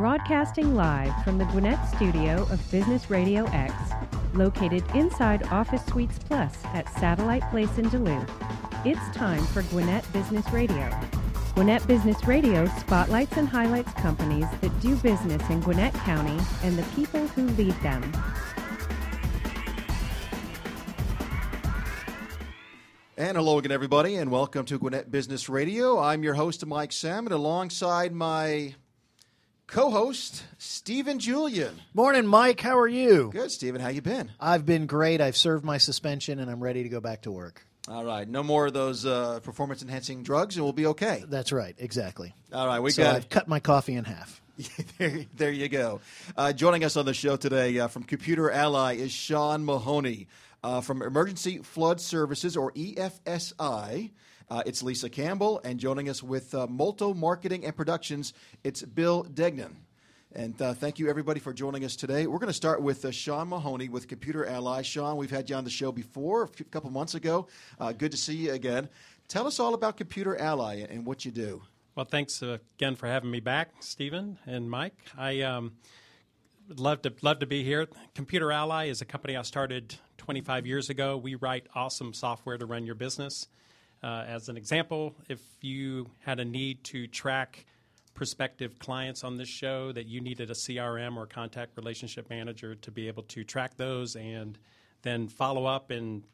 Broadcasting live from the Gwinnett studio of Business Radio X, located inside Office Suites Plus at Satellite Place in Duluth. It's time for Gwinnett Business Radio. Gwinnett Business Radio spotlights and highlights companies that do business in Gwinnett County and the people who lead them. And hello again, everybody, and welcome to Gwinnett Business Radio. I'm your host, Mike Salmon, alongside my co-host, Stephen Julian. Morning, Mike. How are you? Good, Stephen. How you been? I've been great. I've served my suspension, and I'm ready to go back to work. All right. No more of those performance-enhancing drugs, and we'll be okay. That's right. Exactly. All right. I've cut my coffee in half. There you go. Joining us on the show today from Computer Ally is Sean Mahoney. From Emergency Flood Services, or EFSI, it's Lisa Campbell, and joining us with Molto Marketing and Productions, it's Bill Degnan. And thank you, everybody, for joining us today. We're going to start with Sean Mahoney with Computer Ally. Sean, we've had you on the show before, a couple months ago. Good to see you again. Tell us all about Computer Ally and what you do. Well, thanks again for having me back, Stephen and Mike. I love to be here. Computer Ally is a company I started 25 years ago. We write awesome software to run your business. As an example, if you had a need to track prospective clients on this show, that you needed a CRM or contact relationship manager to be able to track those and then follow up and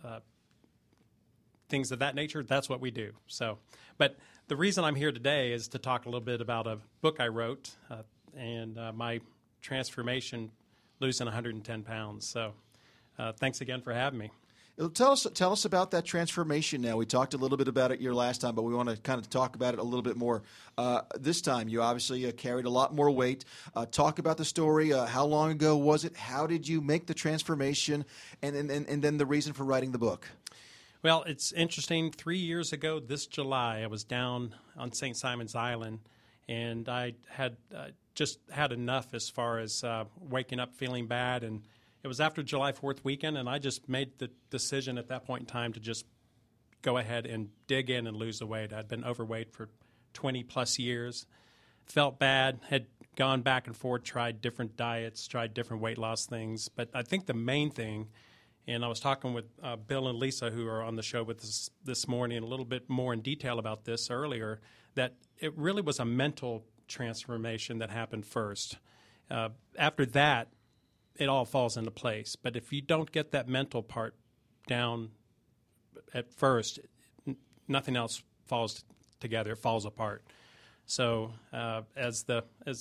things of that nature, that's what we do. But the reason I'm here today is to talk a little bit about a book I wrote and my transformation, losing 110 pounds. So thanks again for having me. Tell us about that transformation now. We talked a little bit about it your last time, but we want to kind of talk about it a little bit more this time. You obviously carried a lot more weight. Talk about the story. How long ago was it? How did you make the transformation? And then the reason for writing the book. Well, it's interesting. 3 years ago this July, I was down on St. Simon's Island, and I had just had enough as far as waking up feeling bad. And it was after July 4th weekend, and I just made the decision at that point in time to just go ahead and dig in and lose the weight. I'd been overweight for 20-plus years, felt bad, had gone back and forth, tried different diets, tried different weight loss things. But I think the main thing, and I was talking with Bill and Lisa, who are on the show with us this morning, a little bit more in detail about this earlier, that it really was a mental transformation that happened first. After that, it all falls into place. But if you don't get that mental part down at first, nothing else falls together. It falls apart. So it's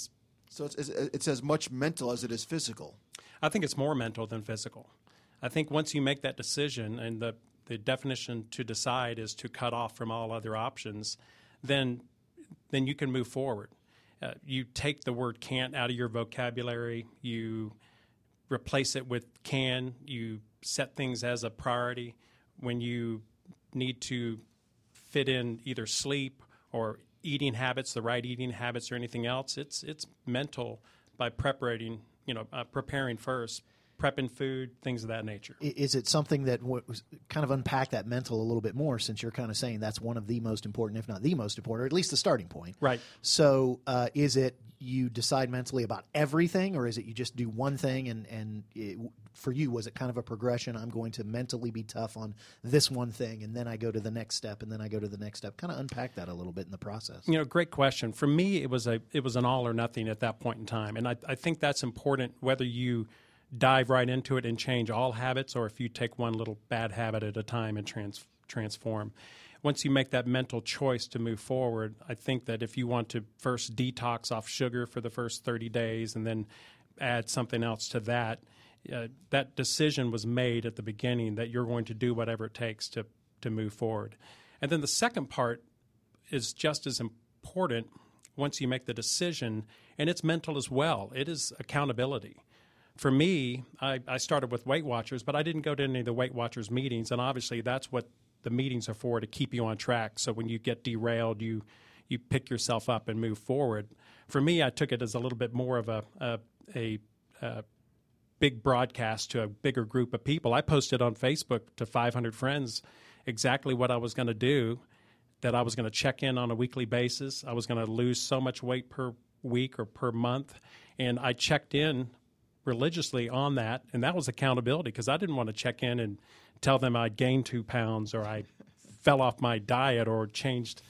as much mental as it is physical. I think it's more mental than physical. I think once you make that decision, and the definition to decide is to cut off from all other options, then you can move forward. You take the word can't out of your vocabulary. You replace it with can. You set things as a priority. When you need to fit in either sleep or eating habits, the right eating habits, or anything else, it's mental by preparing first, prepping food, things of that nature. Is it something that kind of unpack that mental a little bit more, since you're kind of saying that's one of the most important, if not the most important, or at least the starting point? Right. So is it you decide mentally about everything, or is it you just do one thing and for you, was it kind of a progression? I'm going to mentally be tough on this one thing, and then I go to the next step, and then I go to the next step. Kind of unpack that a little bit in the process. Great question. For me, it was an all or nothing at that point in time, and I think that's important, whether you dive right into it and change all habits, or if you take one little bad habit at a time and transform. Once you make that mental choice to move forward, I think that if you want to first detox off sugar for the first 30 days and then add something else to that, that decision was made at the beginning that you're going to do whatever it takes to move forward. And then the second part is just as important once you make the decision, and it's mental as well. It is accountability. For me, I started with Weight Watchers, but I didn't go to any of the Weight Watchers meetings, and obviously that's what the meetings are for, to keep you on track. So when you get derailed, you pick yourself up and move forward. For me, I took it as a little bit more of a big broadcast to a bigger group of people. I posted on Facebook to 500 friends exactly what I was going to do, that I was going to check in on a weekly basis. I was going to lose so much weight per week or per month, and I checked in religiously on that, and that was accountability because I didn't want to check in and tell them I'd gained 2 pounds or I fell off my diet or changed,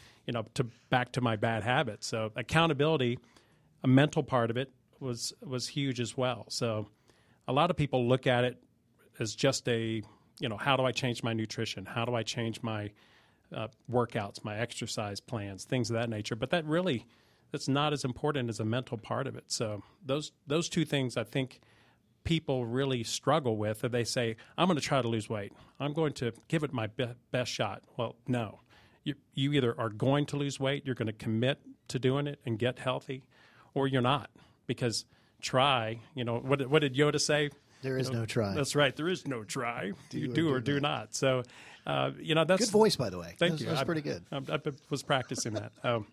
back to my bad habits. So accountability, a mental part of it, was huge as well. So a lot of people look at it as just how do I change my nutrition? How do I change my workouts, my exercise plans, things of that nature? But that's not as important as a mental part of it. So those two things I think people really struggle with. They say, I'm going to try to lose weight. I'm going to give it my best shot. Well, no. You either are going to lose weight, you're going to commit to doing it and get healthy, or you're not. Because try, what did Yoda say? There is no try. That's right. There is no try. You do or do not. So, that's good voice, by the way. Thank you. That's pretty good. I was practicing that.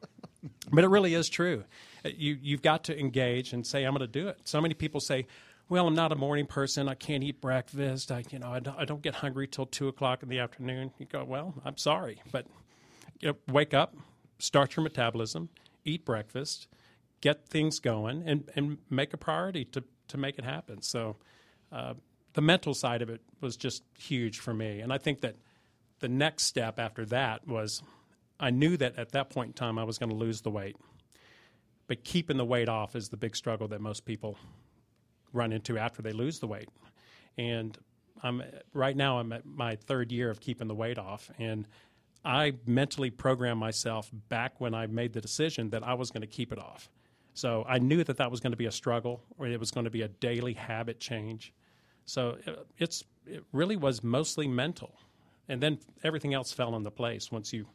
But it really is true. You've got to engage and say, I'm going to do it. So many people say, well, I'm not a morning person. I can't eat breakfast. I don't get hungry till 2:00 in the afternoon. You go, well, I'm sorry, but wake up, start your metabolism, eat breakfast, get things going, and make a priority to make it happen. So the mental side of it was just huge for me. And I think that the next step after that was I knew that at that point in time I was going to lose the weight. But keeping the weight off is the big struggle that most people run into after they lose the weight. And right now I'm at my 3rd year of keeping the weight off. And I mentally programmed myself back when I made the decision that I was going to keep it off. So I knew that was going to be a struggle, or it was going to be a daily habit change. So it really was mostly mental. And then everything else fell into place. Once you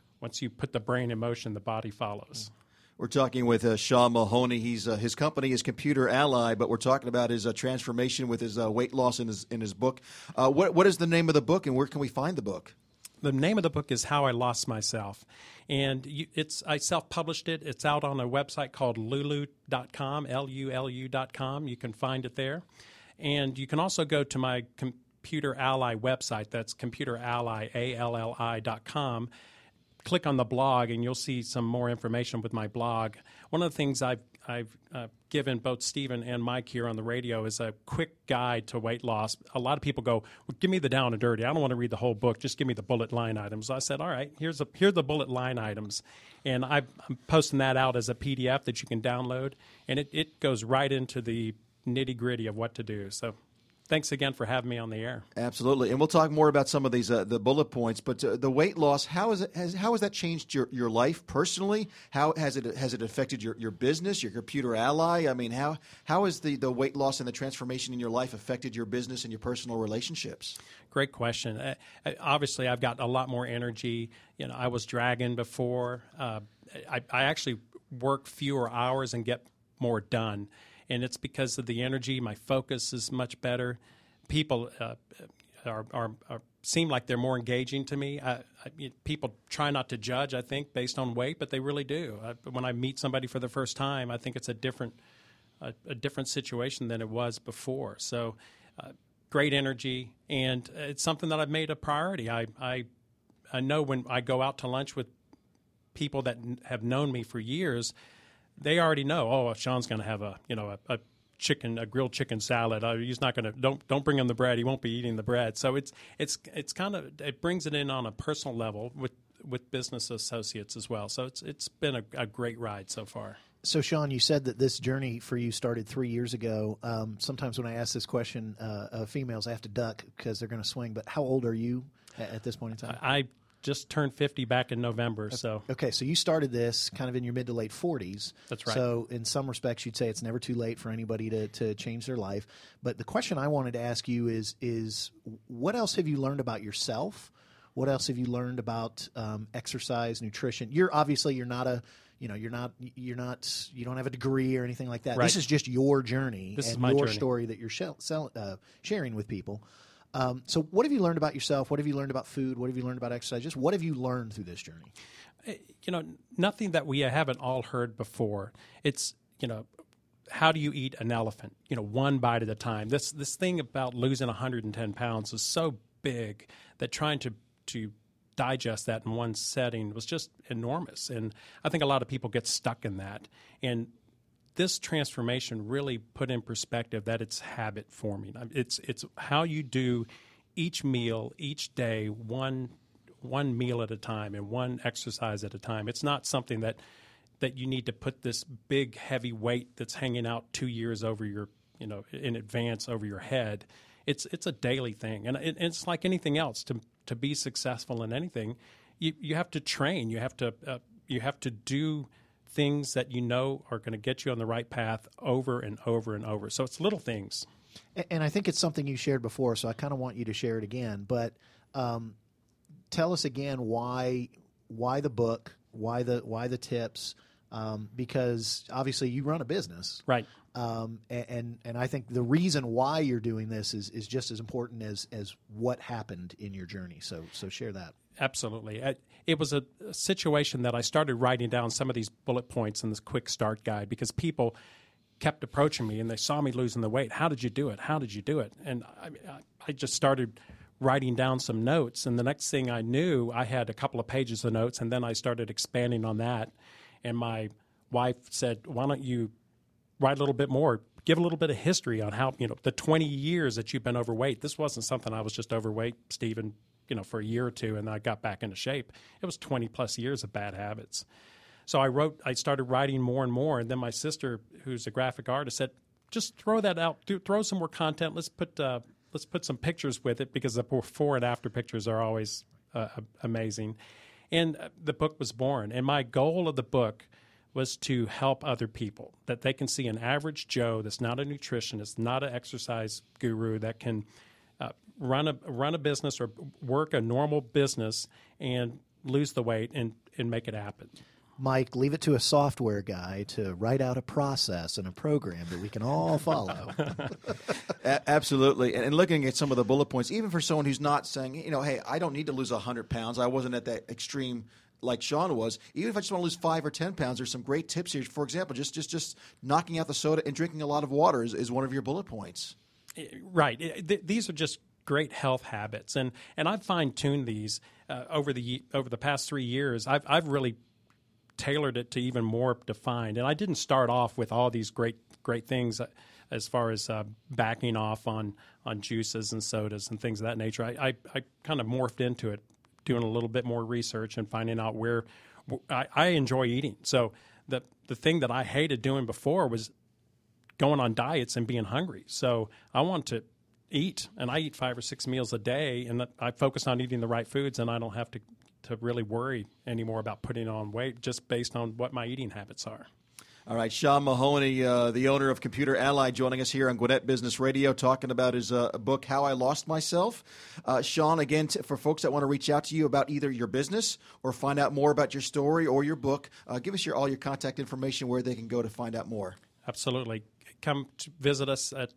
put the brain in motion, the body follows. We're talking with Sean Mahoney. His company is Computer Ally, but we're talking about his transformation with his weight loss in his book. What is the name of the book, and where can we find the book? The name of the book is How I Lost Myself, and I self-published it. It's out on a website called lulu.com, LULU.com. You can find it there. And you can also go to my Computer Ally website. That's computerally.com. Click on the blog, and you'll see some more information with my blog. One of the things I've given both Stephen and Mike here on the radio is a quick guide to weight loss. A lot of people go, well, give me the down and dirty. I don't want to read the whole book. Just give me the bullet line items. So I said, all right, here are the bullet line items. And I'm posting that out as a PDF that you can download. And it goes right into the nitty-gritty of what to do. So thanks again for having me on the air. Absolutely, and we'll talk more about some of these the bullet points. But the weight loss, how has that changed your life personally? How has it affected your business, your Computer Ally? I mean, how has the weight loss and the transformation in your life affected your business and your personal relationships? Great question. Obviously, I've got a lot more energy. I was dragging before. I actually work fewer hours and get more done. And it's because of the energy. My focus is much better. People seem like they're more engaging to me. People try not to judge, I think, based on weight, but they really do. When I meet somebody for the first time, I think it's a different situation than it was before. So great energy, and it's something that I've made a priority. I know when I go out to lunch with people that have known me for years, they already know. Oh, Sean's going to have a grilled chicken salad. He's not going to. Don't bring him the bread. He won't be eating the bread. So it brings it in on a personal level with business associates as well. So it's been a great ride so far. So, Sean, you said that this journey for you started 3 years ago. Sometimes when I ask this question, females, I have to duck because they're going to swing. But how old are you at this point in time? I just turned 50 back in November. So okay, so you started this kind of in your mid to late 40s. That's right. So in some respects, you'd say it's never too late for anybody to change their life. But the question I wanted to ask you is what else have you learned about yourself? What else have you learned about exercise, nutrition? You don't have a degree or anything like that. Right. This is just your journey and your journey. Story that you're sharing with people. So what have you learned about yourself? What have you learned about food? What have you learned about exercise? Just what have you learned through this journey? Nothing that we haven't all heard before. It's, how do you eat an elephant? One bite at a time. This thing about losing 110 pounds is so big that trying to digest that in one setting was just enormous. And I think a lot of people get stuck in that. And this transformation really put in perspective that it's habit forming. It's how you do each meal, each day, one meal at a time and one exercise at a time. It's not something that you need to put this big, heavy weight that's hanging out 2 years over your, in advance over your head. It's a daily thing. And it's like anything else. To be successful in anything, you have to train. You have to do things that you know are going to get you on the right path over and over and over. So it's little things. And I think it's something you shared before, so I kind of want you to share it again. But tell us again why the book, why the tips, because obviously you run a business, right? And I think the reason why you're doing this is just as important as what happened in your journey. So share that. Absolutely. It was a situation that I started writing down some of these bullet points in this quick start guide because people kept approaching me and they saw me losing the weight. How did you do it? How did you do it? And I just started writing down some notes. And the next thing I knew, I had a couple of pages of notes, and then I started expanding on that. And my wife said, why don't you write a little bit more, give a little bit of history on how, the 20 years that you've been overweight. This wasn't something I was just overweight, Stephen, for a year or two, and I got back into shape. It was 20 plus years of bad habits. So I started writing more and more, and then my sister, who's a graphic artist, said, just throw that out, throw some more content. Let's put some pictures with it, because the before and after pictures are always amazing. And the book was born. And my goal of the book was to help other people, that they can see an average Joe that's not a nutritionist, not an exercise guru, that can run a business or work a normal business and lose the weight and make it happen. Mike, leave it to a software guy to write out a process and a program that we can all follow. Absolutely. And looking at some of the bullet points, even for someone who's not saying, hey, I don't need to lose 100 pounds. I wasn't at that extreme like Sean was. Even if I just want to lose 5 or 10 pounds, there's some great tips here. For example, just knocking out the soda and drinking a lot of water is one of your bullet points. Right. These are just great health habits. And I've fine-tuned these over the past 3 years. I've really tailored it to even more defined. And I didn't start off with all these great things as far as backing off on juices and sodas and things of that nature. I kind of morphed into it, doing a little bit more research and finding out where I enjoy eating. So the thing that I hated doing before was going on diets and being hungry. So I want to eat, and I eat 5 or 6 meals a day, and I focus on eating the right foods, and I don't have to really worry anymore about putting on weight just based on what my eating habits are. All right, Sean Mahoney, the owner of Computer Ally, joining us here on Gwinnett Business Radio, talking about his book, How I Lost Myself. Sean, again, for folks that want to reach out to you about either your business or find out more about your story or your book, give us all your contact information where they can go to find out more. Absolutely. Come visit us at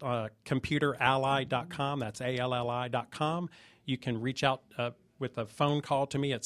computerally.com. That's ALLI.com. You can reach out with a phone call to me at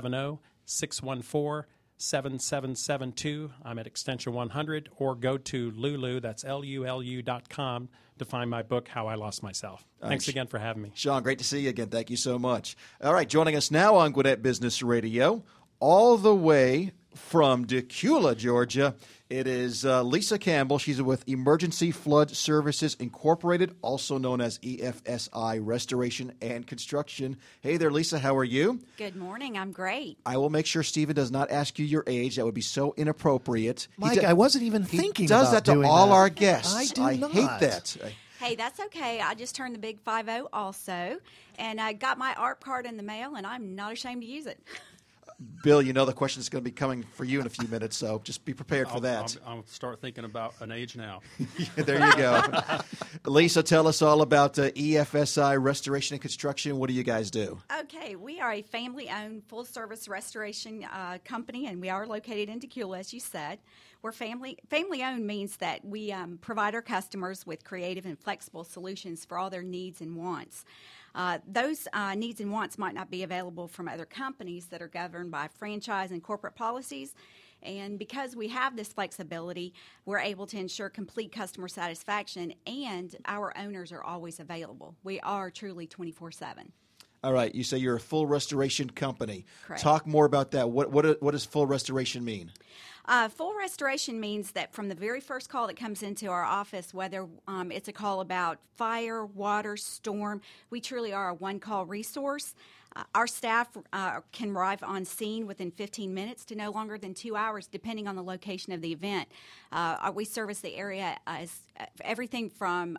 770-614-7772. I'm at extension 100, or go to Lulu, that's LULU.com, to find my book, How I Lost Myself. Thanks again for having me. Sean, great to see you again. Thank you so much. All right, joining us now on Gwinnett Business Radio, all the way from Decula, Georgia, it is Lisa Campbell. She's with Emergency Flood Services Incorporated, also known as EFSI Restoration and Construction. Hey there, Lisa. How are you? Good morning. I'm great. I will make sure Stephen does not ask you your age. That would be so inappropriate. Mike, I wasn't even thinking about doing that. He does that to all our guests. I do not. Hate that. Hey, that's okay. I just turned the big 50 also, and I got my ARP card in the mail, and I'm not ashamed to use it. Bill, the question is going to be coming for you in a few minutes, so just be prepared for that. I'll start thinking about an age now. There you go. Lisa, tell us all about EFSI Restoration and Construction. What do you guys do? Okay, we are a family-owned, full-service restoration company, and we are located in Decula, as you said. We're family-owned means that we provide our customers with creative and flexible solutions for all their needs and wants. Those needs and wants might not be available from other companies that are governed by franchise and corporate policies. And because we have this flexibility, we're able to ensure complete customer satisfaction, and our owners are always available. We are truly 24/7. All right. You say you're a full restoration company. Correct. Talk more about that. What does full restoration mean? Full restoration means that from the very first call that comes into our office, whether it's a call about fire, water, storm, we truly are a one-call resource. Our staff can arrive on scene within 15 minutes to no longer than 2 hours, depending on the location of the event. We service the area as everything from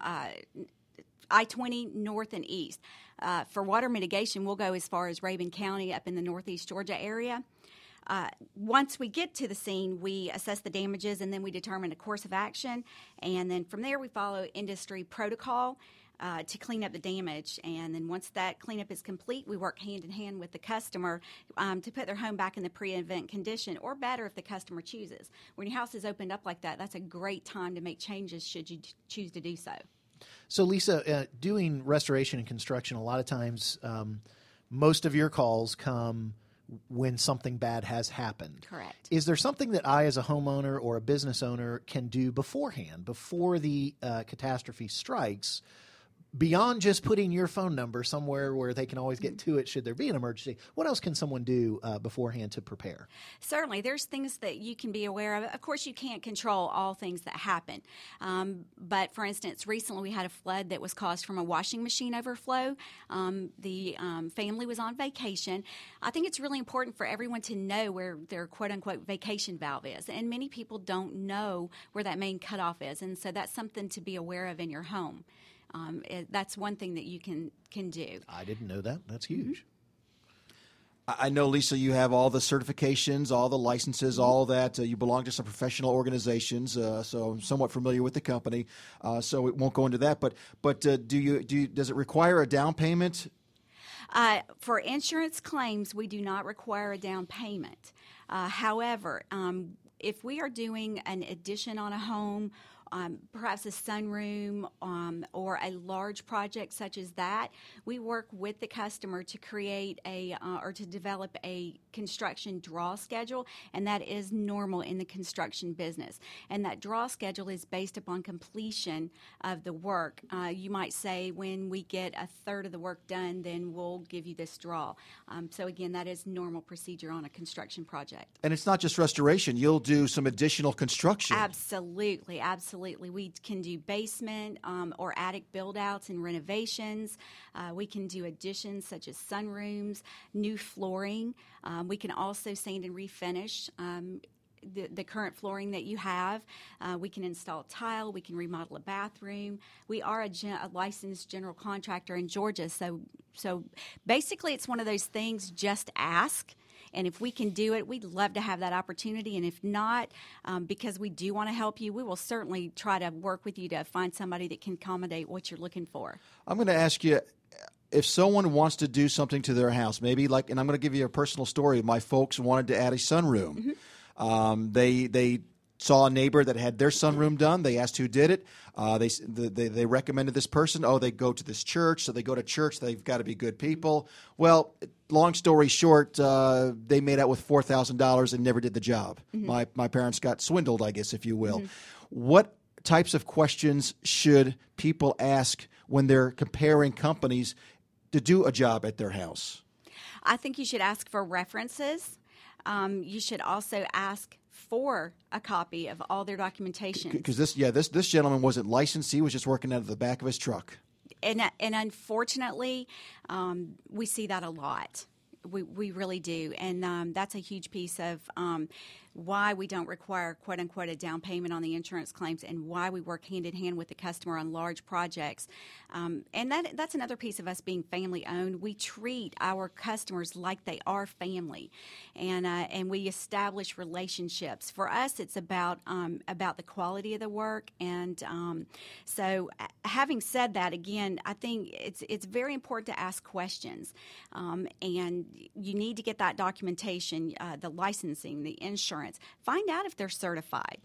I-20 north and east. For water mitigation, we'll go as far as Rabun County up in the northeast Georgia area. Once we get to the scene, we assess the damages and then we determine a course of action. And then from there, we follow industry protocol to clean up the damage. And then once that cleanup is complete, we work hand in hand with the customer to put their home back in the pre-event condition, or better if the customer chooses. When your house is opened up like that, that's a great time to make changes should you choose to do so. So, Lisa, doing restoration and construction, a lot of times most of your calls come when something bad has happened. Correct. Is there something that I, as a homeowner or a business owner, can do beforehand, before the catastrophe strikes, beyond just putting your phone number somewhere where they can always get to it should there be an emergency? What else can someone do beforehand to prepare? Certainly. There's things that you can be aware of. Of course, you can't control all things that happen. But, for instance, recently we had a flood that was caused from a washing machine overflow. The family was on vacation. I think it's really important for everyone to know where their quote-unquote vacation valve is. And many people don't know where that main cutoff is. And so that's something to be aware of in your home. That's one thing that you can do. I didn't know that. That's huge. I know, Lisa, you have all the certifications, all the licenses, all that. You belong to some professional organizations, so I'm somewhat familiar with the company. So we won't go into that. But does it require a down payment? For insurance claims, we do not require a down payment. However, if we are doing an addition on a home, perhaps a sunroom or a large project such as that, we work with the customer to create or to develop a construction draw schedule, and that is normal in the construction business. And that draw schedule is based upon completion of the work. You might say, when we get a third of the work done, then we'll give you this draw. So again, that is normal procedure on a construction project. And it's not just restoration. You'll do some additional construction. Absolutely. We can do basement or attic build-outs and renovations. We can do additions such as sunrooms, new flooring. We can also sand and refinish the current flooring that you have. We can install tile. We can remodel a bathroom. We are a licensed general contractor in Georgia. So basically it's one of those things, just ask. And if we can do it, we'd love to have that opportunity. And if not, because we do want to help you, we will certainly try to work with you to find somebody that can accommodate what you're looking for. I'm going to ask you, if someone wants to do something to their house, maybe and I'm going to give you a personal story. My folks wanted to add a sunroom. Mm-hmm. They saw a neighbor that had their sunroom done. They asked who did it. They recommended this person. Oh, they go to this church. So they go to church. They've got to be good people. Well, long story short, they made out with $4,000 and never did the job. Mm-hmm. My parents got swindled, I guess, if you will. Mm-hmm. What types of questions should people ask when they're comparing companies to do a job at their house? I think you should ask for references. You should also ask for a copy of all their documentation. Because this gentleman wasn't licensed; he was just working out of the back of his truck. And unfortunately, we see that a lot. We really do, and that's a huge piece of why we don't require quote unquote a down payment on the insurance claims, and why we work hand in hand with the customer on large projects. And that's another piece of us being family owned. We treat our customers like they are family, and we establish relationships. For us, it's about the quality of the work. And so, having said that, again, I think it's very important to ask questions, and you need to get that documentation, the licensing, the insurance. Find out if they're certified.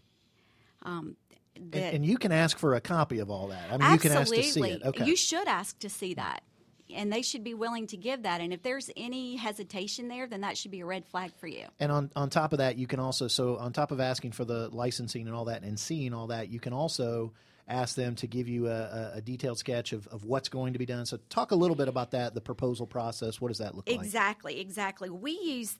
And you can ask for a copy of all that. I mean, absolutely. You can ask to see it. Okay. You should ask to see that. And they should be willing to give that. And if there's any hesitation there, then that should be a red flag for you. And on top of that, you can also, on top of asking for the licensing and all that and seeing all that, you can also ask them to give you a detailed sketch of what's going to be done. So talk a little bit about that, the proposal process. What does that look like? Exactly. We use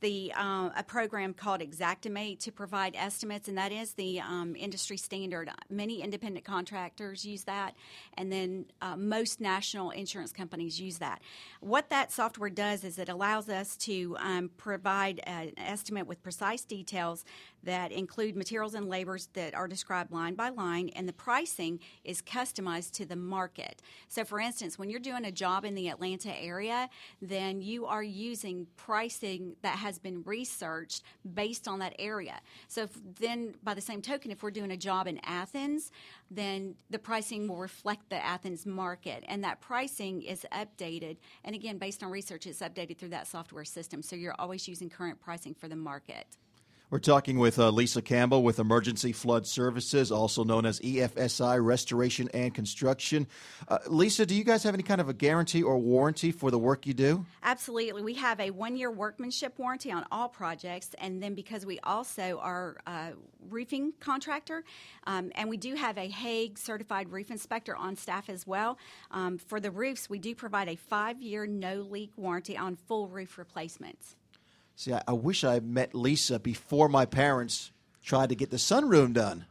a program called Xactimate to provide estimates, and that is the industry standard. Many independent contractors use that, and then most national insurance companies use that. What that software does is it allows us to provide an estimate with precise details that include materials and labors that are described line by line, and the pricing is customized to the market. So, for instance, when you're doing a job in the Atlanta area, then you are using pricing that has been researched based on that area. So then, by the same token, if we're doing a job in Athens, then the pricing will reflect the Athens market, and that pricing is updated. And again, based on research, it's updated through that software system, so you're always using current pricing for the market. We're talking with Lisa Campbell with Emergency Flood Services, also known as EFSI Restoration and Construction. Lisa, do you guys have any kind of a guarantee or warranty for the work you do? Absolutely. We have a 1-year workmanship warranty on all projects, and then because we also are a roofing contractor, and we do have a Hague certified roof inspector on staff as well. For the roofs, we do provide a 5-year no-leak warranty on full roof replacements. See, I wish I met Lisa before my parents tried to get the sunroom done.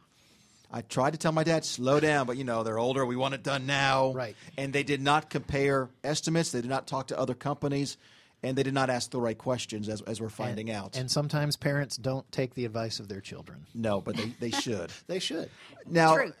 I tried to tell my dad, slow down, but, they're older. We want it done now. Right. And they did not compare estimates. They did not talk to other companies. And they did not ask the right questions, as we're finding out. And sometimes parents don't take the advice of their children. No, but they should. They should. Now, True.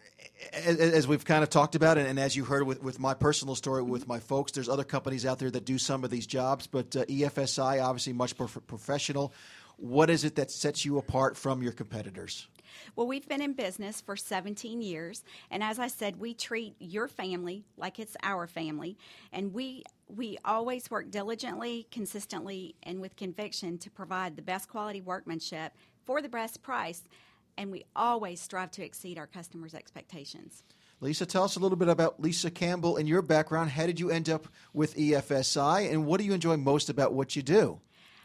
As we've kind of talked about, and as you heard with my personal story with my folks, there's other companies out there that do some of these jobs, but EFSI, obviously much more professional. What is it that sets you apart from your competitors? Well, we've been in business for 17 years, and as I said, we treat your family like it's our family, and we always work diligently, consistently, and with conviction to provide the best quality workmanship for the best price, and we always strive to exceed our customers' expectations. Lisa, tell us a little bit about Lisa Campbell and your background. How did you end up with EFSI, and what do you enjoy most about what you do?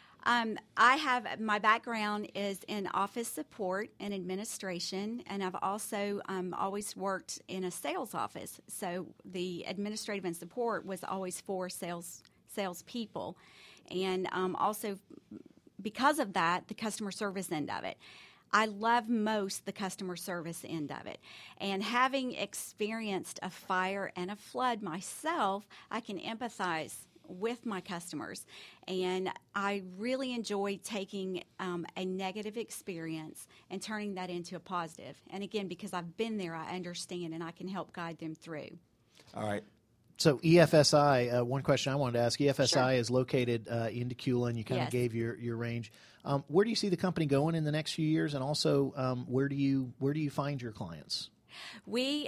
My background is in office support and administration, and I've also always worked in a sales office. So the administrative and support was always for salespeople, and also because of that, the customer service end of it. I love most the customer service end of it. And having experienced a fire and a flood myself, I can empathize with my customers, and I really enjoy taking a negative experience and turning that into a positive. And again, because I've been there, I understand, and I can help guide them through. All right. So EFSI, one question I wanted to ask, EFSI Sure. is located in Decula, and you kind of Yes. gave your range. Where do you see the company going in the next few years, and also where do you find your clients? We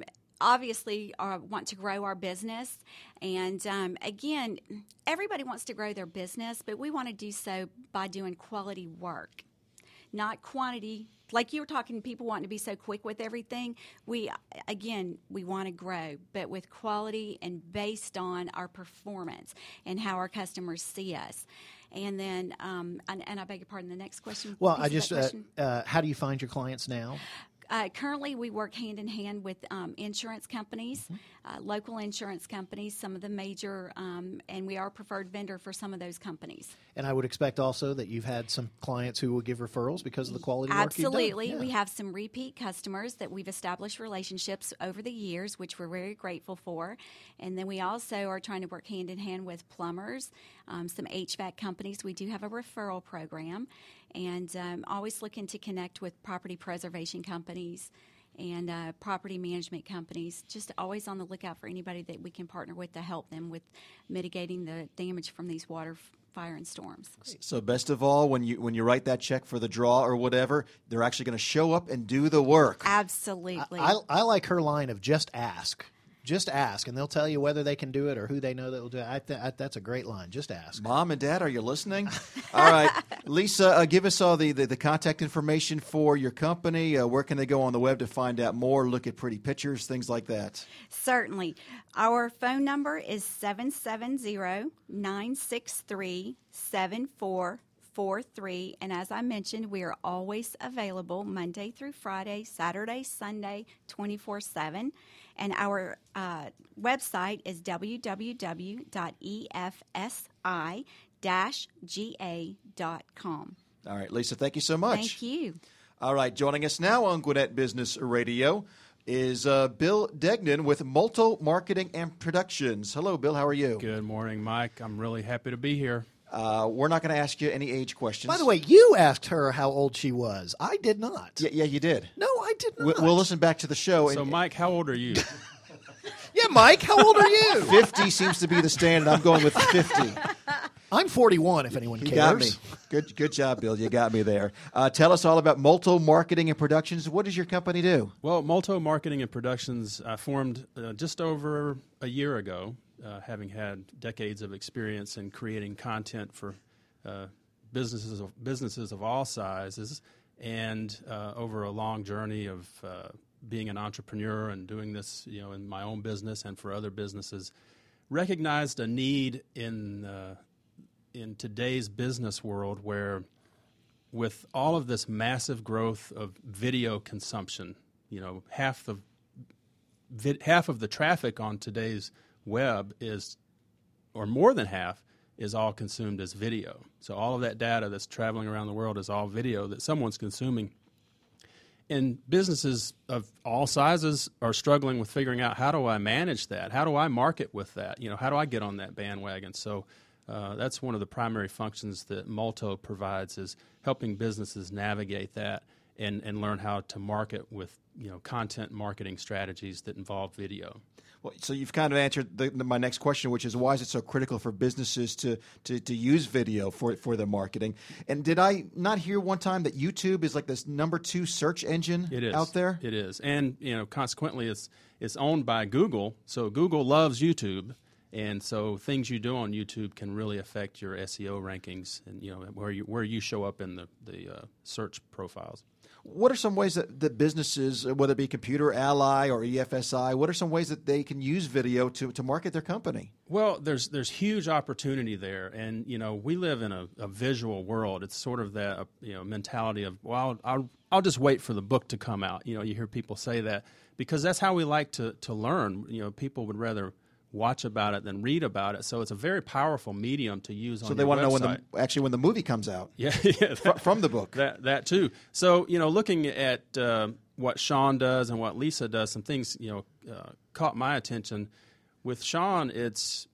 obviously want to grow our business, and again, everybody wants to grow their business, but we want to do so by doing quality work, not quantity. Like you were talking, people wanting to be so quick with everything. We want to grow, but with quality and based on our performance and how our customers see us. And then, and I beg your pardon, the next question? Well, Piece of that question? how do you find your clients now? Currently, we work hand in hand with insurance companies, local insurance companies, some of the major, and we are a preferred vendor for some of those companies. And I would expect also that you've had some clients who will give referrals because of the quality work you've done. Absolutely. Yeah. We have some repeat customers that we've established relationships over the years, which we're very grateful for. And then we also are trying to work hand in hand with plumbers, some HVAC companies. We do have a referral program, and always looking to connect with property preservation companies and property management companies, just always on the lookout for anybody that we can partner with to help them with mitigating the damage from these water, fire, and storms. So best of all, when you write that check for the draw or whatever, they're actually going to show up and do the work. Absolutely. I like her line of just ask. Just ask, and they'll tell you whether they can do it or who they know that will do it. That's a great line. Just ask. Mom and Dad, are you listening? All right. Lisa, give us all the contact information for your company. Where can they go on the web to find out more, look at pretty pictures, things like that? Certainly. Our phone number is 770-963-7445. 888-888-8243. And as I mentioned, we are always available Monday through Friday, Saturday, Sunday, 24/7. And our website is www.efsi-ga.com. All right, Lisa, thank you so much. Thank you. All right, joining us now on Gwinnett Business Radio is Bill Degnan with Molto Marketing and Productions. Hello, Bill. How are you? Good morning, Mike. I'm really happy to be here. We're not going to ask you any age questions. By the way, you asked her how old she was. I did not. Yeah, you did. No, I did not. We'll listen back to the show. So, Mike, how old are you? Yeah, Mike, how old are you? 50 seems to be the standard. I'm going with 50. I'm 41, if anyone cares. You got me. Good job, Bill. You got me there. Tell us all about Molto Marketing and Productions. What does your company do? Well, Molto Marketing and Productions formed just over a year ago, having had decades of experience in creating content for businesses of all sizes, and over a long journey of being an entrepreneur and doing this, in my own business and for other businesses, recognized a need in today's business world where, with all of this massive growth of video consumption, half of the traffic on today's web is, or more than half, is all consumed as video. So all of that data that's traveling around the world is all video that someone's consuming. And businesses of all sizes are struggling with figuring out, how do I manage that? How do I market with that? How do I get on that bandwagon? So that's one of the primary functions that Molto provides, is helping businesses navigate that and learn how to market with content marketing strategies that involve video. Well, so you've kind of answered my next question, which is, why is it so critical for businesses to use video for their marketing? And did I not hear one time that YouTube is like this number 2 search engine out there? It is. And consequently it's owned by Google, so Google loves YouTube. And so things you do on YouTube can really affect your SEO rankings and where you show up in the search profiles. What are some ways that businesses, whether it be Computer Ally or EFSI, what are some ways that they can use video to market their company? Well, there's huge opportunity there, and we live in a visual world. It's sort of that mentality of, well, I'll just wait for the book to come out. You hear people say that because that's how we like to learn. People would rather watch about it than read about it. So it's a very powerful medium to use on your website. So they want to know when the movie comes out. Yeah, from the book. That too. So, looking at what Sean does and what Lisa does, some things, caught my attention. With Sean, it's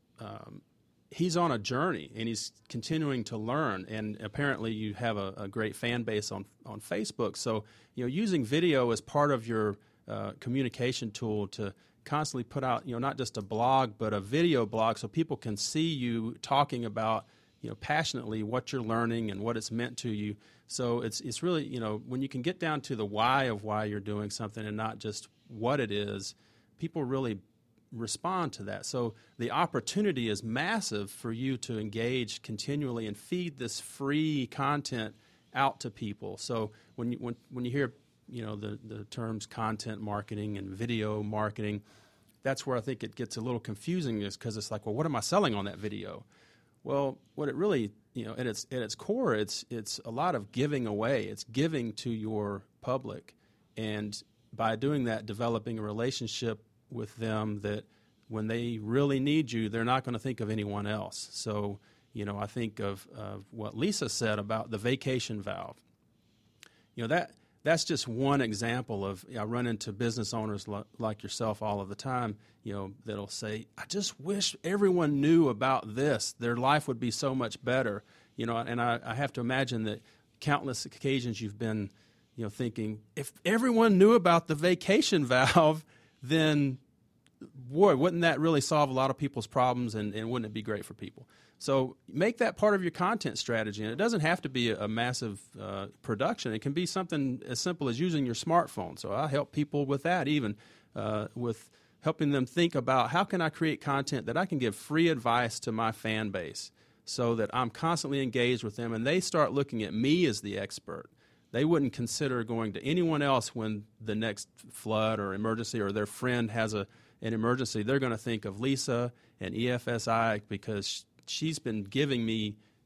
he's on a journey and he's continuing to learn. And apparently you have a great fan base on Facebook. So, using video as part of your communication tool to constantly put out, not just a blog, but a video blog, so people can see you talking about, passionately what you're learning and what it's meant to you. So it's really, when you can get down to the why of why you're doing something and not just what it is, people really respond to that. So the opportunity is massive for you to engage continually and feed this free content out to people. So when you hear the terms content marketing and video marketing, that's where I think it gets a little confusing, is because it's like, well, what am I selling on that video? Well, what it really, at its core, it's a lot of giving away. It's giving to your public, and by doing that, developing a relationship with them that when they really need you, they're not going to think of anyone else. So, I think of what Lisa said about the vacation valve. That's just one example of, I run into business owners like yourself all of the time, that'll say, I just wish everyone knew about this. Their life would be so much better. And I have to imagine that countless occasions you've been, thinking, if everyone knew about the vacation valve, then, boy, wouldn't that really solve a lot of people's problems, and wouldn't it be great for people? So make that part of your content strategy, and it doesn't have to be a massive production. It can be something as simple as using your smartphone. So I help people with that, even with helping them think about, how can I create content that I can give free advice to my fan base so that I'm constantly engaged with them, and they start looking at me as the expert. They wouldn't consider going to anyone else when the next flood or emergency, or their friend has an emergency. They're going to think of Lisa and EFSI because she's been giving me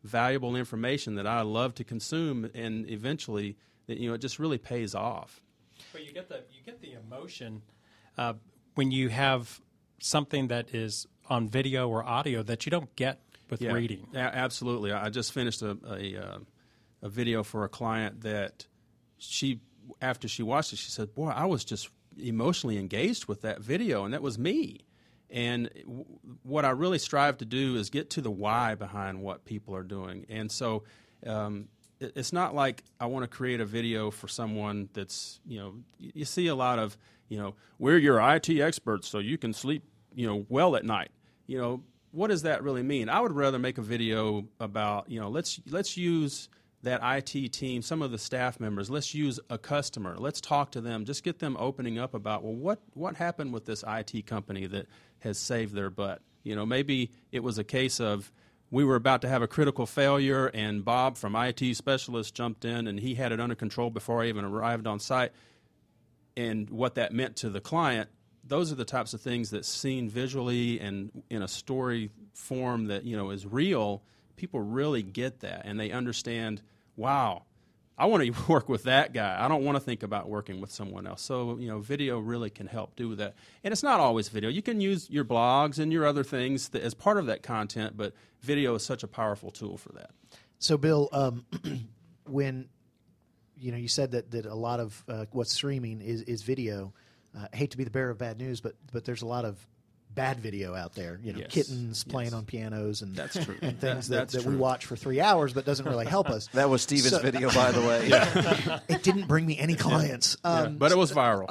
valuable information that I love to consume, and eventually, it just really pays off. But you get the emotion when you have something that is on video or audio that you don't get with reading. Absolutely. I just finished a video for a client that after she watched it, she said, "Boy, I was just emotionally engaged with that video, and that was me." And what I really strive to do is get to the why behind what people are doing. And so it's not like I want to create a video for someone that's, you see a lot of, we're your IT experts so you can sleep, well at night. What does that really mean? I would rather make a video about, let's use that IT team, some of the staff members, let's use a customer, let's talk to them, just get them opening up about, well, what happened with this IT company that has saved their butt? Maybe it was a case of we were about to have a critical failure and Bob from IT Specialist jumped in and he had it under control before I even arrived on site, and what that meant to the client. Those are the types of things that seen visually and in a story form that, is real. People really get that, and they understand, wow, I want to work with that guy. I don't want to think about working with someone else. So, video really can help do that. And it's not always video. You can use your blogs and your other things as part of that content, but video is such a powerful tool for that. So, Bill, when you said that a lot of what's streaming is video, I hate to be the bearer of bad news, but there's a lot of bad video out there, Yes. kittens playing on pianos and That's true. and things That's that we true. watch for 3 hours, but doesn't really help us. That was Steven's video, by the way. It didn't bring me any clients. But it was viral.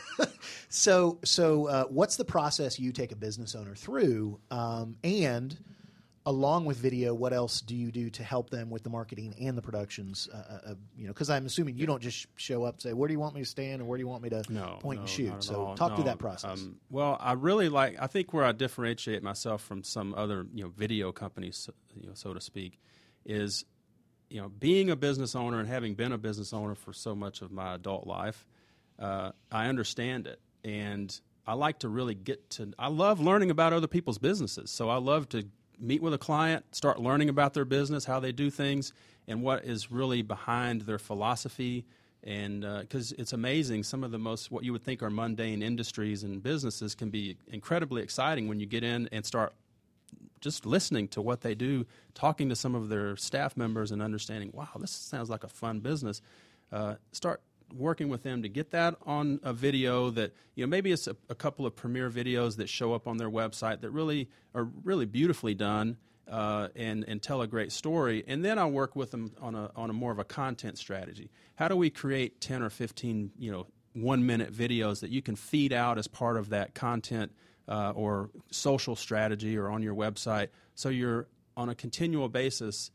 So what's the process you take a business owner through? And along with video, what else do you do to help them with the marketing and the productions? Because I'm assuming you don't just show up and say, where do you want me to stand or where do you want me to point and shoot? Not at So all. talk through No. that process. Well, I think where I differentiate myself from some other, video companies, so to speak, is, being a business owner and having been a business owner for so much of my adult life, I understand it. And I like to really I love learning about other people's businesses. So I love to meet with a client, start learning about their business, how they do things, and what is really behind their philosophy. And because it's amazing, some of the what you would think are mundane industries and businesses can be incredibly exciting when you get in and start just listening to what they do, talking to some of their staff members and understanding, wow, this sounds like a fun business. Start working with them to get that on a video that, maybe it's a couple of premiere videos that show up on their website that really are really beautifully done and tell a great story. And then I'll work with them on a more of a content strategy. How do we create 10 or 15, 1-minute videos that you can feed out as part of that content or social strategy or on your website, so you're on a continual basis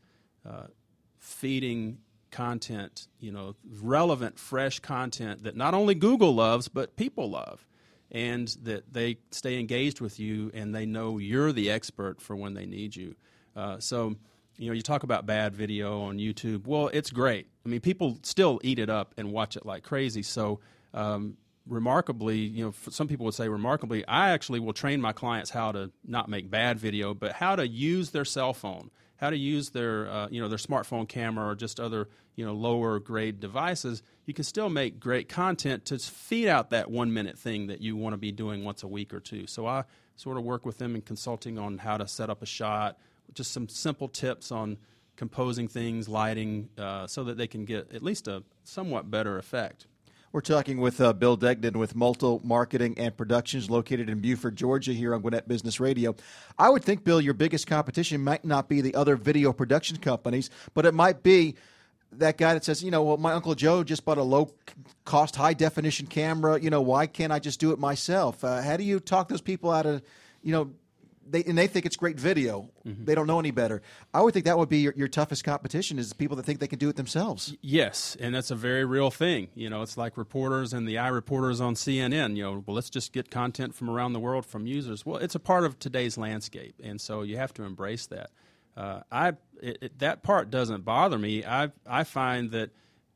feeding content, relevant, fresh content that not only Google loves, but people love, and that they stay engaged with you and they know you're the expert for when they need you. So, you talk about bad video on YouTube. Well, it's great. I mean, people still eat it up and watch it like crazy. So, remarkably, some people would say remarkably, I actually will train my clients how to not make bad video, but how to use their cell phone, how to use their their smartphone camera or just other lower grade devices. You can still make great content to feed out that 1-minute thing that you want to be doing once a week or two. So I sort of work with them in consulting on how to set up a shot, just some simple tips on composing things, lighting, so that they can get at least a somewhat better effect. We're talking with Bill Degnan with Multo Marketing and Productions, located in Buford, Georgia, here on Gwinnett Business Radio. I would think, Bill, your biggest competition might not be the other video production companies, but it might be that guy that says, well, my Uncle Joe just bought a low-cost, high-definition camera. Why can't I just do it myself? How do you talk those people out of, they think it's great video. Mm-hmm. They don't know any better. I would think that would be your toughest competition, is people that think they can do it themselves. Yes, and that's a very real thing. It's like reporters and the iReporters on CNN. Well, let's just get content from around the world from users. Well, it's a part of today's landscape, and so you have to embrace that. That part doesn't bother me. I find that,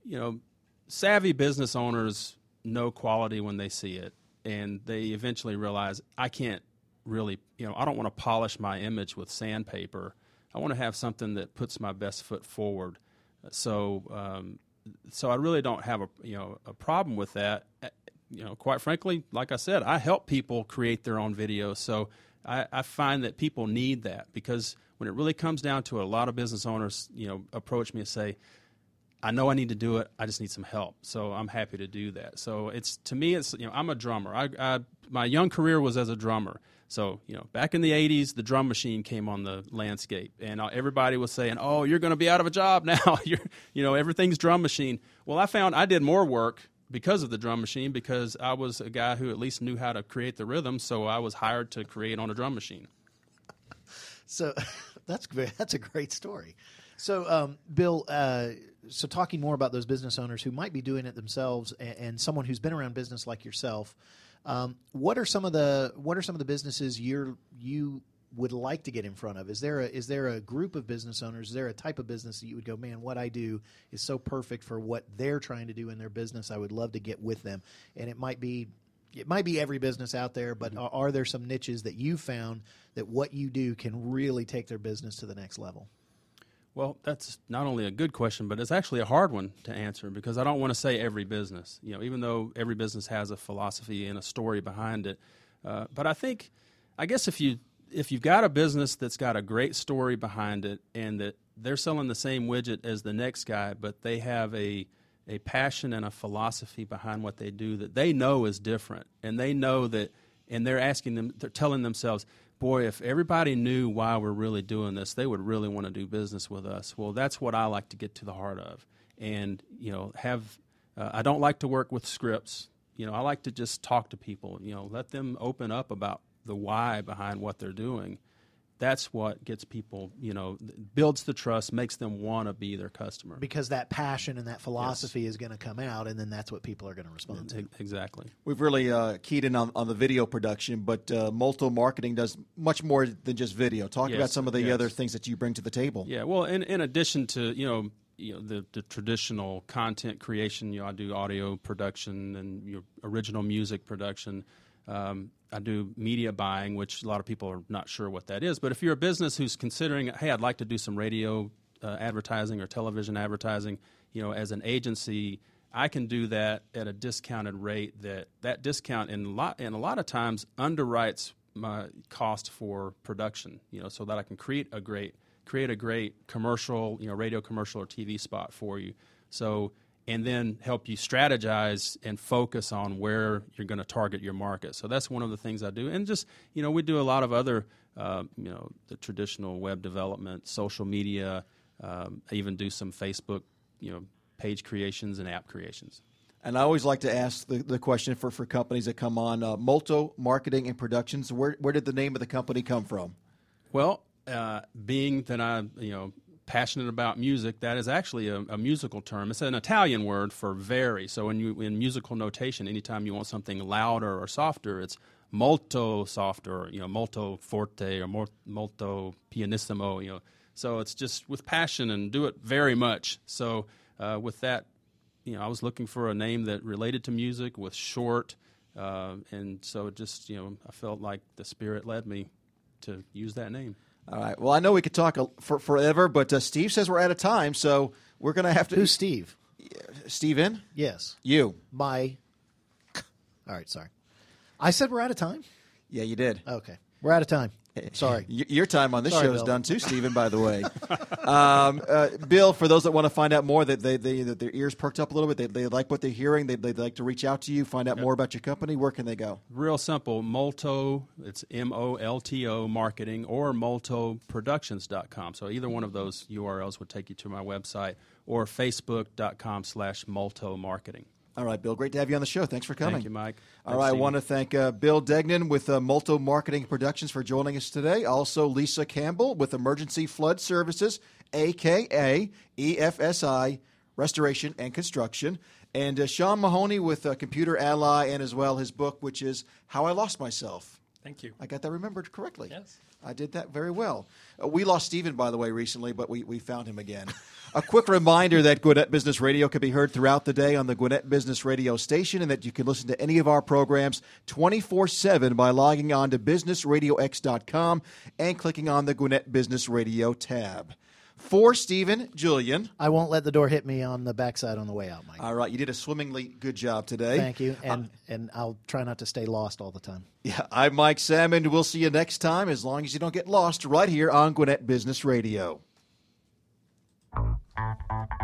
savvy business owners know quality when they see it, and they eventually realize, I can't really, I don't want to polish my image with sandpaper. I want to have something that puts my best foot forward. So I really don't have a problem with that. Quite frankly, like I said, I help people create their own videos. So I find that people need that, because when it really comes down to it, a lot of business owners, approach me and say, I know I need to do it, I just need some help. So I'm happy to do that. So to me, I'm a drummer. My young career was as a drummer. So, back in the 80s, the drum machine came on the landscape, and everybody was saying, oh, you're going to be out of a job now. Everything's drum machine. Well, I found I did more work because of the drum machine, because I was a guy who at least knew how to create the rhythm, so I was hired to create on a drum machine. So that's a great story. So, Bill, so talking more about those business owners who might be doing it themselves, and someone who's been around business like yourself, what are some of the businesses you would like to get in front of? Is there a group of business owners? Is there a type of business that you would go, man, what I do is so perfect for what they're trying to do in their business, I would love to get with them? And it might be every business out there, but are there some niches that you found that what you do can really take their business to the next level? Well, that's not only a good question, but it's actually a hard one to answer, because I don't want to say every business, even though every business has a philosophy and a story behind it. But I guess if you've got a business that's got a great story behind it, and that they're selling the same widget as the next guy, but they have a passion and a philosophy behind what they do that they know is different, and they know that, and they're telling themselves, boy, if everybody knew why we're really doing this, they would really want to do business with us. Well, that's what I like to get to the heart of. And, I don't like to work with scripts. I like to just talk to people, let them open up about the why behind what they're doing. That's what gets people, builds the trust, makes them want to be their customer. Because that passion and that philosophy is going to come out, and then that's what people are going to respond to. Exactly. We've really keyed in on the video production, but Molto Marketing does much more than just video. Talk about some of the other things that you bring to the table. Yeah, well, in addition to, the traditional content creation, I do audio production and original music production. I do media buying, which a lot of people are not sure what that is. But if you're a business who's considering, hey, I'd like to do some radio advertising or television advertising, as an agency, I can do that at a discounted rate. That discount and a lot of times underwrites my cost for production, so that I can create a great commercial, radio commercial or TV spot for you. So. And then help you strategize and focus on where you're going to target your market. So that's one of the things I do. And just, we do a lot of other, the traditional web development, social media. I even do some Facebook, page creations and app creations. And I always like to ask the question for companies that come on, Molto Marketing and Productions, where did the name of the company come from? Well, being that I, passionate about music, that is actually a musical term. It's an Italian word for very. So in musical notation, anytime you want something louder or softer, it's molto softer, molto forte, or molto pianissimo, So it's just with passion and do it very much. So with that, I was looking for a name that related to music, was short, and so it just, I felt like the Spirit led me to use that name. All right. Well, I know we could talk for forever, but Steve says we're out of time, so we're going to have to... Who's Steve? Steven? Yes. You. All right, sorry. I said we're out of time? Yeah, you did. Okay. We're out of time. Sorry. Your time on this show is Bill. done too, Stephen, by the way. Bill, for those that want to find out more, that their ears perked up a little bit, they like what they're hearing, they'd like to reach out to you, find out more about your company, where can they go? Real simple. Molto, it's MOLTO marketing, or moltoproductions.com. So either one of those URLs would take you to my website, or facebook.com/molto marketing. All right, Bill, great to have you on the show. Thanks for coming. Thank you, Mike. All right, I want to thank Bill Degnan with Molto Marketing Productions for joining us today. Also, Lisa Campbell with Emergency Flood Services, a.k.a. EFSI, Restoration and Construction. And Sean Mahoney with Computer Ally, and as well his book, which is How I Lost Myself. Thank you. I got that remembered correctly. Yes. I did that very well. We lost Stephen, by the way, recently, but we found him again. A quick reminder that Gwinnett Business Radio can be heard throughout the day on the Gwinnett Business Radio station, and that you can listen to any of our programs 24/7 by logging on to businessradiox.com and clicking on the Gwinnett Business Radio tab. For Stephen, Julian. I won't let the door hit me on the backside on the way out, Mike. All right, you did a swimmingly good job today. Thank you, and I'll try not to stay lost all the time. Yeah, I'm Mike Salmon. We'll see you next time, as long as you don't get lost, right here on Gwinnett Business Radio.